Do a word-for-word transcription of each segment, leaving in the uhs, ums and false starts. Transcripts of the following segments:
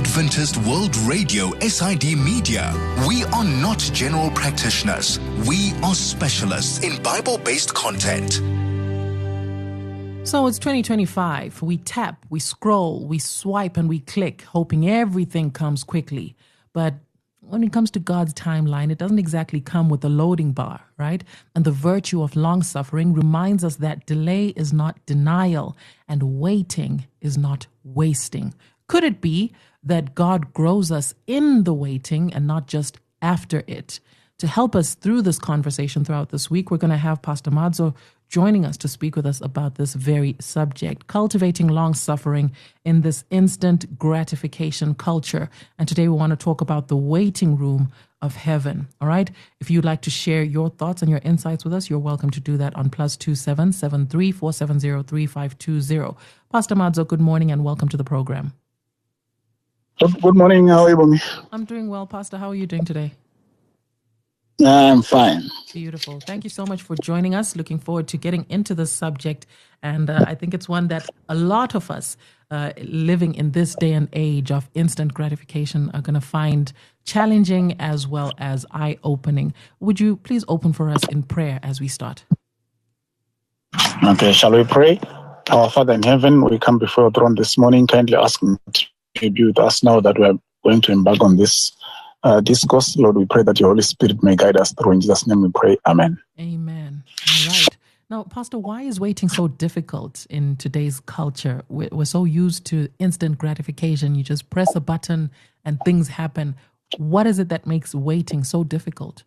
Adventist World Radio, S I D Media. We are not general practitioners. We are specialists in Bible-based content. So it's twenty twenty-five. We tap, we scroll, we swipe, and we click, hoping everything comes quickly. But when it comes to God's timeline, it doesn't exactly come with a loading bar, right? And the virtue of long-suffering reminds us that delay is not denial and waiting is not wasting. Could it be that God grows us in the waiting and not just after it? To help us through this conversation throughout this week, we're going to have Pastor Madzo joining us to speak with us about this very subject, cultivating long-suffering in this instant gratification culture. And today we want to talk about the waiting room of heaven. All right? If you'd like to share your thoughts and your insights with us, you're welcome to do that on plus two seven seven three four seven zero three five two zero. Pastor Madzo, good morning and welcome to the program. Good morning. How are you? I'm doing well, Pastor. How are you doing today? I'm fine. Beautiful. Thank you so much for joining us. Looking forward to getting into this subject. And uh, I think it's one that a lot of us uh, living in this day and age of instant gratification are going to find challenging as well as eye-opening. Would you please open for us in prayer as we start? Okay, shall we pray? Our Father in heaven, we come before your throne this morning, kindly asking to be with us now that we are going to embark on this Uh, discourse. Lord, we pray that your Holy Spirit may guide us through. In Jesus' name we pray. Amen. Amen. All right. Now, Pastor, why is waiting so difficult in today's culture? We're, we're so used to instant gratification. You just press a button and things happen. What is it that makes waiting so difficult?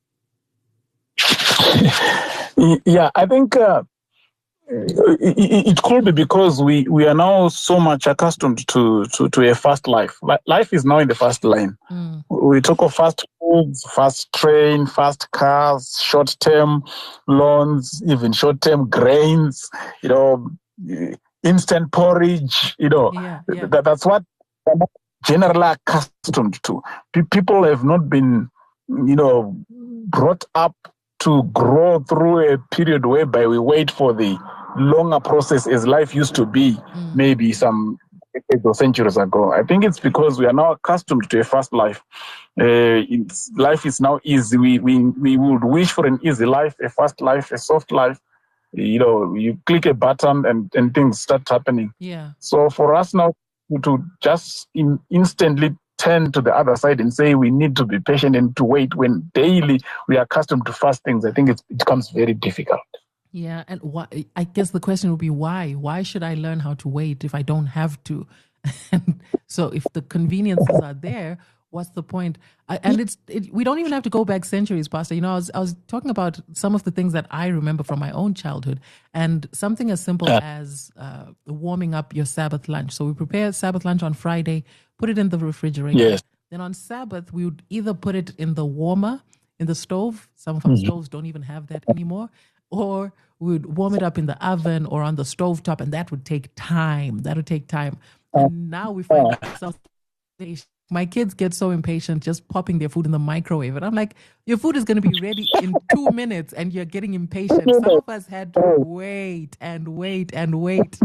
Yeah, I think uh, it, it could be because we, we are now so much accustomed to, to, to a fast life. Life is now in the fast lane. Mm. We talk of fast foods, fast train, fast cars, short-term loans, even short-term grains, you know, instant porridge, you know. Yeah, yeah. That, that's what we're generally accustomed to. People have not been, you know, brought up to grow through a period whereby we wait for the longer process as life used to be, mm. maybe some decades or centuries ago. I think it's because we are now accustomed to a fast life. Uh, it's, life is now easy. We, we we would wish for an easy life, a fast life, a soft life. You know, you click a button and, and things start happening. Yeah. So for us now to just in, instantly turn to the other side and say we need to be patient and to wait when daily we are accustomed to fast things, I think it's, it becomes very difficult. Yeah, and why, I guess the question would be why? Why should I learn how to wait if I don't have to? And so if the conveniences are there, what's the point? I, and it's it, we don't even have to go back centuries, Pastor. You know, I was I was talking about some of the things that I remember from my own childhood, and something as simple uh, as uh, warming up your Sabbath lunch. So we prepare Sabbath lunch on Friday, put it in the refrigerator. Yes. Then on Sabbath, we would either put it in the warmer, in the stove. Some of our mm-hmm. stoves don't even have that anymore. Or we would warm it up in the oven or on the stovetop, and that would take time. That would take time. And now we find ourselves, my kids get so impatient just popping their food in the microwave. And I'm like, your food is going to be ready in two minutes and you're getting impatient. Some of us had to wait and wait and wait.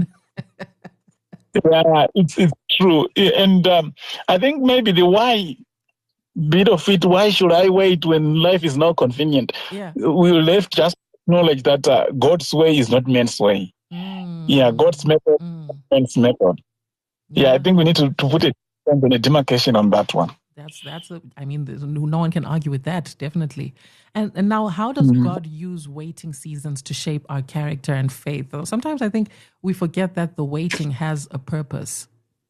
Yeah, it's, it's true. And um, I think maybe the why bit of it, why should I wait when life is now convenient? Yeah. We will have just knowledge that uh, God's way is not man's way. Mm. Yeah, God's method mm. is man's method. Yeah. yeah, I think we need to, to put a, a demarcation on that one. That's, that's a, I mean, no one can argue with that, definitely. And and now, how does mm-hmm. God use waiting seasons to shape our character and faith? Sometimes I think we forget that the waiting has a purpose.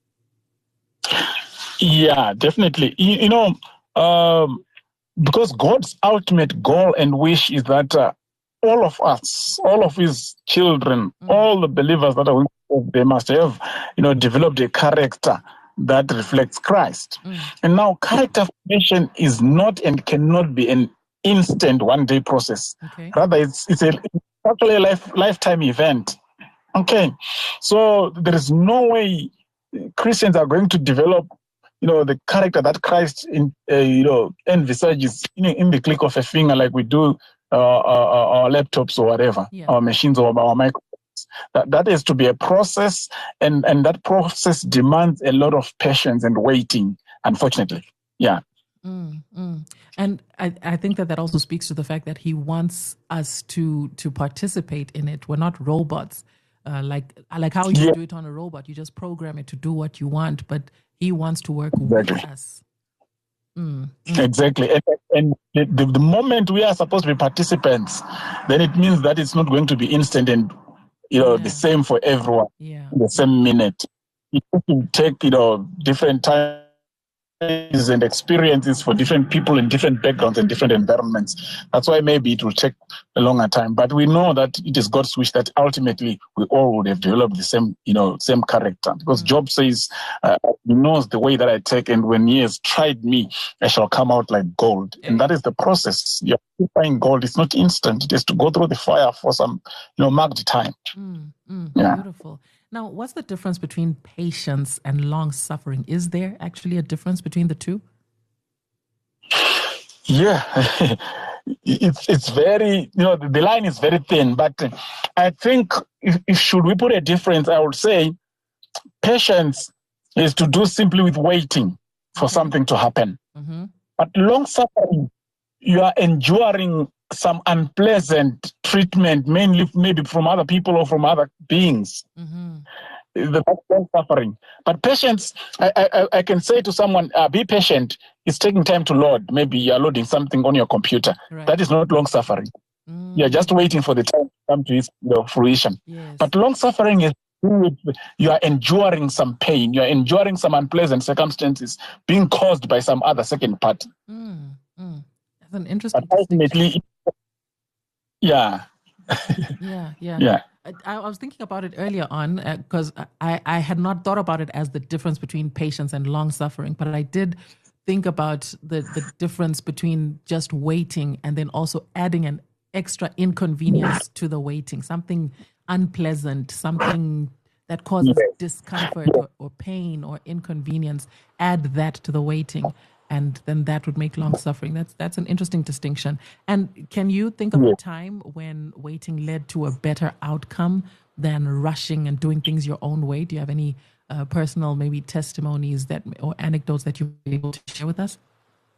Yeah, definitely. You, you know, um, because God's ultimate goal and wish is that uh, all of us, all of his children, mm. all the believers that are, they must have, you know, developed a character that reflects Christ. Mm. And now character formation is not and cannot be an instant one-day process. Okay. Rather, it's it's, a, it's actually a life, lifetime event. Okay. So there is no way Christians are going to develop, you know, the character that Christ, in, uh, you know, envisages in, in the click of a finger, like we do uh, our, our laptops or whatever, yeah. our machines or our microphones. That, that is to be a process, and, and that process demands a lot of patience and waiting, unfortunately. Yeah. Mm, mm. And I, I think that that also speaks to the fact that he wants us to to participate in it. We're not robots. Uh, like like how you Yeah. do it on a robot. You just program it to do what you want, but he wants to work Exactly. with us. Mm, mm. Exactly. And, and the, the moment we are supposed to be participants, then it means that it's not going to be instant and, you know, Yeah. the same for everyone, Yeah. the same minute. It will take, you know, different times and experiences for different people in different backgrounds and different environments. That's why maybe it will take a longer time. But we know that it is God's wish that ultimately we all would have developed the same, you know, same character. Because mm. Job says, uh, he knows the way that I take, and when he has tried me, I shall come out like gold. Yeah. And that is the process. You're purifying gold. It's not instant. It has to go through the fire for some, you know, marked time. Mm, mm, yeah. Beautiful. Now, what's the difference between patience and long suffering? Is there actually a difference between the two? Yeah, it's it's very, you know, the line is very thin. But I think if, if should we put a difference, I would say patience is to do simply with waiting for okay. something to happen. Mm-hmm. But long suffering, you are enduring some unpleasant treatment, mainly maybe from other people or from other beings. Mm-hmm. The long suffering. But patience, I, I, I can say to someone, uh, be patient. It's taking time to load. Maybe you're loading something on your computer. Right. That is not long suffering. Mm. You're just waiting for the time to come to its you know, fruition. Yes. But long suffering is you are enduring some pain. You are enduring some unpleasant circumstances being caused by some other second party. Mm. Mm. That's an interesting But ultimately, yeah. yeah, yeah. Yeah. I, I was thinking about it earlier on because uh, I, I had not thought about it as the difference between patience and long suffering, but I did think about the, the difference between just waiting and then also adding an extra inconvenience to the waiting, something unpleasant, something that causes yes. discomfort or, or pain or inconvenience. Add that to the waiting, and then that would make long suffering. That's that's an interesting distinction. And can you think of a time when waiting led to a better outcome than rushing and doing things your own way? Do you have any uh, personal, maybe testimonies that or anecdotes that you're able to share with us?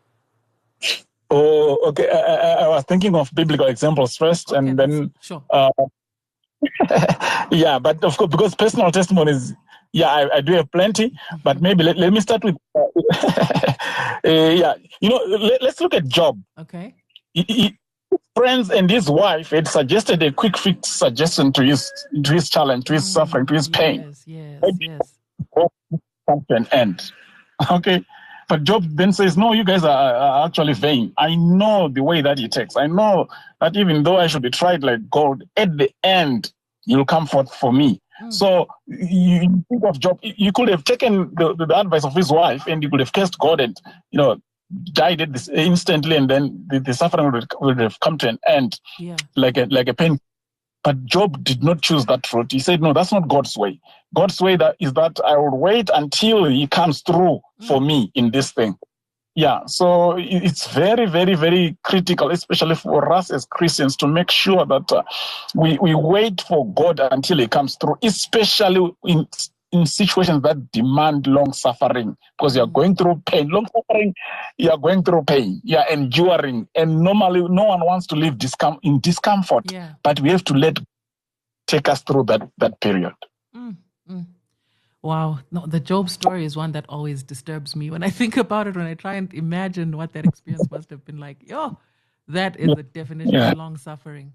Oh, okay. I, I, I was thinking of biblical examples first, okay, and then sure. Uh, yeah, but of course, because personal testimonies. Yeah, I, I do have plenty, mm-hmm. but maybe let, let me start with, uh, uh, yeah, you know, let, let's look at Job. Okay. He, he, friends and his wife had suggested a quick fix suggestion to his to his challenge, to his mm, suffering, to his yes, pain. Yes, yes, yes. Come to an end. Okay. But Job then says, no, you guys are, are actually vain. I know the way that he takes. I know that even though I should be tried like gold, at the end, you'll come forth for me. Mm. So you, you think of Job, you could have taken the, the, the advice of his wife and you could have cursed God and, you know, died at this instantly, and then the, the suffering would, would have come to an end yeah. like a like a pain. But Job did not choose that route. He said, no, that's not God's way. God's way that is that I will wait until he comes through mm. for me in this thing. Yeah, so it's very, very, very critical, especially for us as Christians, to make sure that uh, we, we wait for God until he comes through, especially in in situations that demand long suffering, because you're going through pain. Long suffering, you're going through pain. You're enduring. And normally, no one wants to live discom- in discomfort. Yeah. But we have to let take us through that, that period. Mm, mm. Wow. No, the Job story is one that always disturbs me. When I think about it, when I try and imagine what that experience must have been like, yo, that is the definition yeah. of long suffering.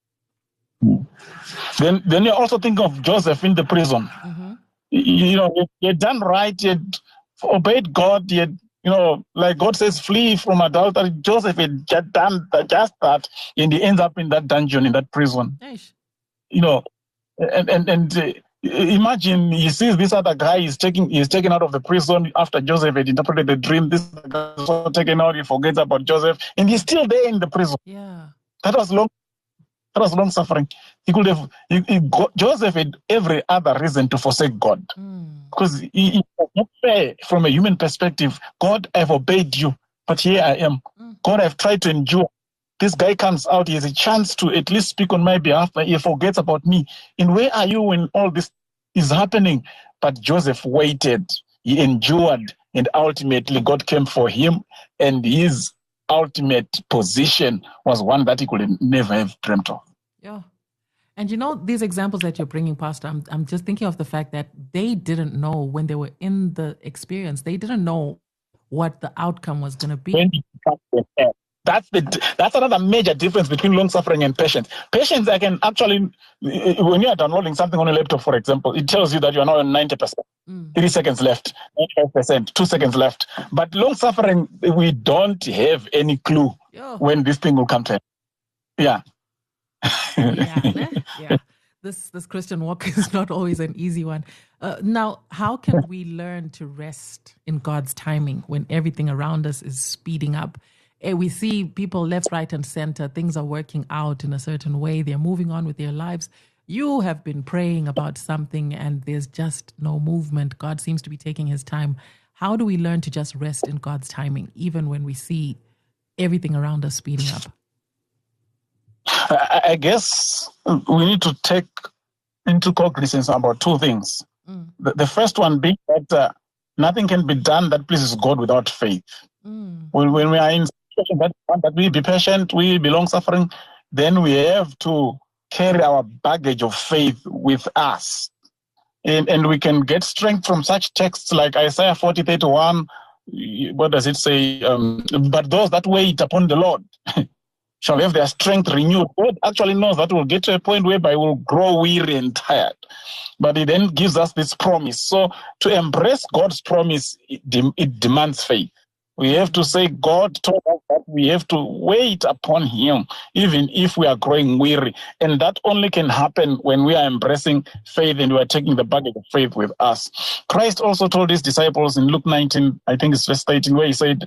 Then, then you're also thinking of Joseph in the prison. Mm-hmm. You know, you had done right, you had obeyed God, you had, you know, like God says, flee from adultery. Joseph had just done just that, and he ends up in that dungeon, in that prison. Eish. You know, and and and uh, imagine he sees this other guy is taking is taken out of the prison after Joseph had interpreted the dream. This guy is also taken out. He forgets about Joseph, and he's still there in the prison. Yeah, that was long. That was long suffering. He could have. He, he got, Joseph had every other reason to forsake God, mm. because it was not fair from a human perspective. God, I've obeyed you, but here I am. Mm. God, I've tried to endure. this guy comes out, he has a chance to at least speak on my behalf, but he forgets about me. And where are you when all this is happening? But Joseph waited, he endured, and ultimately God came for him, and his ultimate position was one that he could never have dreamt of. Yeah. And you know, these examples that you're bringing, Pastor, I'm, I'm just thinking of the fact that they didn't know when they were in the experience, they didn't know what the outcome was going to be. That's the that's another major difference between long suffering and patience. Patience, I can actually, when you are downloading something on a laptop, for example, it tells you that you are now on ninety percent, mm. three seconds left, ninety-five percent, two seconds left. But long suffering, we don't have any clue Yo. when this thing will come to end. Yeah. yeah, yeah. This this Christian walk is not always an easy one. Uh, now, how can we learn to rest in God's timing when everything around us is speeding up? And we see people left, right, and center. Things are working out in a certain way. They're moving on with their lives. You have been praying about something and there's just no movement. God seems to be taking his time. How do we learn to just rest in God's timing, even when we see everything around us speeding up? I guess we need to take into cognizance about two things. Mm. The, the first one being that uh, nothing can be done that pleases God without faith. Mm. When, when we are in situation that, that we be patient, we be long suffering, then we have to carry our baggage of faith with us. And, and we can get strength from such texts like Isaiah forty thirty-one. What does it say? Um, but those that wait upon the Lord shall have their strength renewed. God actually knows that we'll get to a point whereby we'll grow weary and tired. But he then gives us this promise. So to embrace God's promise, it, de- it demands faith. We have to say, God told us that we have to wait upon him, even if we are growing weary. And that only can happen when we are embracing faith and we are taking the baggage of faith with us. Christ also told his disciples in Luke nineteen, I think it's verse eighteen, where he said,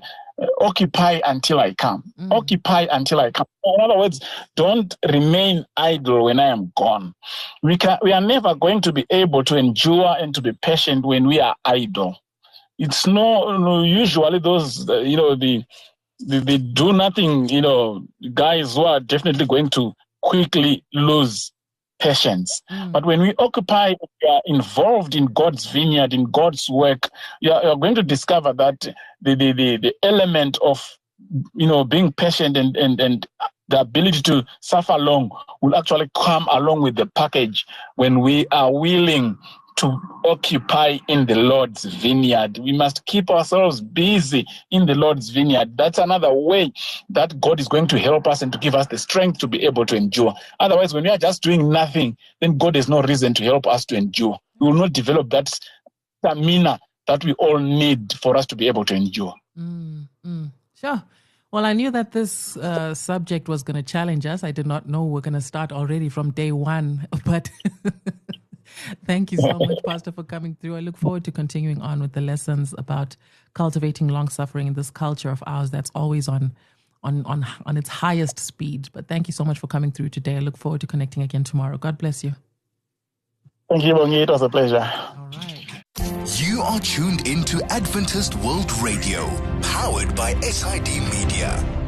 occupy until I come. Mm. Occupy until I come. In other words, don't remain idle when I am gone. We can, we are never going to be able to endure and to be patient when we are idle. It's no, no usually those, uh, you know, the, the, the do nothing, you know, guys who are definitely going to quickly lose patience. Mm. But when we occupy, we are involved in God's vineyard, in God's work, you are, you are going to discover that the, the, the, the element of, you know, being patient and, and, and the ability to suffer long will actually come along with the package when we are willing to occupy in the Lord's vineyard. We must keep ourselves busy in the Lord's vineyard. That's another way that God is going to help us and to give us the strength to be able to endure. Otherwise, when we are just doing nothing, then God has no reason to help us to endure. We will not develop that stamina that we all need for us to be able to endure. Mm, mm. Sure. Well, I knew that this uh, subject was going to challenge us. I did not know we're going to start already from day one, but... Thank you so much, Pastor, for coming through. I look forward to continuing on with the lessons about cultivating long-suffering in this culture of ours that's always on, on, on, on its highest speed. But thank you so much for coming through today. I look forward to connecting again tomorrow. God bless you. Thank you, Bongi. It was a pleasure. All right. You are tuned into Adventist World Radio, powered by S I D Media.